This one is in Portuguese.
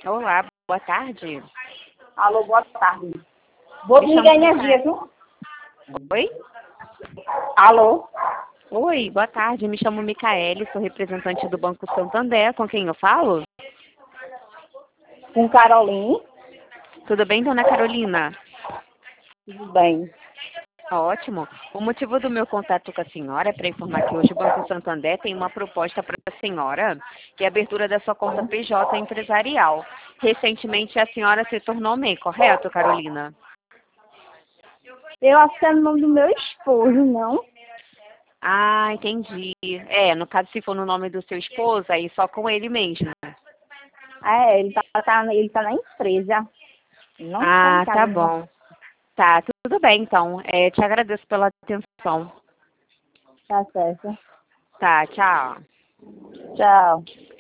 Olá, boa tarde. Alô, boa tarde. Vou Me desligar a chamo energia, viu? Oi? Alô? Oi, boa tarde. Me chamo Micaele, sou representante do Banco Santander. Com quem eu falo? Com Caroline? Tudo bem, dona Carolina? Tudo bem. Ótimo. O motivo do meu contato com a senhora é para informar que hoje o Banco Santander tem uma proposta para a senhora, que é a abertura da sua conta PJ empresarial. Recentemente a senhora se tornou MEI, correto, Carolina? Eu acho que é o nome do meu esposo, não? Ah, entendi. No caso, se for no nome do seu esposo, aí só com ele mesmo. Ele tá na empresa. Não está em Ah, tá casa, não. bom. Tá, tudo bem, então. Te agradeço pela atenção. Tá certo. Tá, tchau. Tchau.